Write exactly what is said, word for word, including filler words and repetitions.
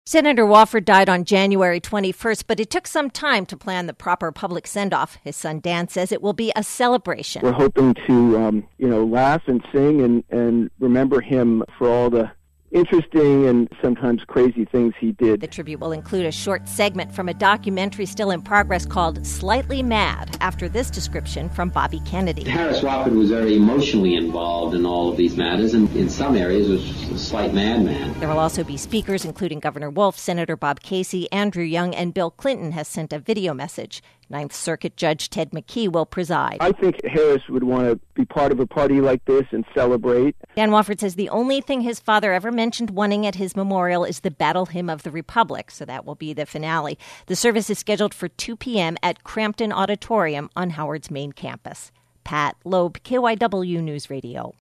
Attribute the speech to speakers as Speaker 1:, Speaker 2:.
Speaker 1: Senator Wofford died on January twenty-first, but it took some time to plan the proper public send-off. His son Dan says it will be a celebration.
Speaker 2: We're hoping to, um, you know, laugh and sing and, and remember him for all the interesting and sometimes crazy things he did.
Speaker 1: The tribute will include a short segment from a documentary still in progress called Slightly Mad, after this description from Bobby Kennedy.
Speaker 3: Harris Wofford was very emotionally involved in all of these matters, and in some areas was just a slight madman.
Speaker 1: There will also be speakers, including Governor Wolf, Senator Bob Casey, Andrew Young, and Bill Clinton has sent a video message. Ninth Circuit Judge Ted McKee will preside.
Speaker 2: I think Harris would want to be part of a party like this and celebrate.
Speaker 1: Dan Wofford says the only thing his father ever mentioned wanting at his memorial is the Battle Hymn of the Republic, so that will be the finale. The service is scheduled for two p.m. at Crampton Auditorium on Howard's main campus. Pat Loeb, K Y W News Radio.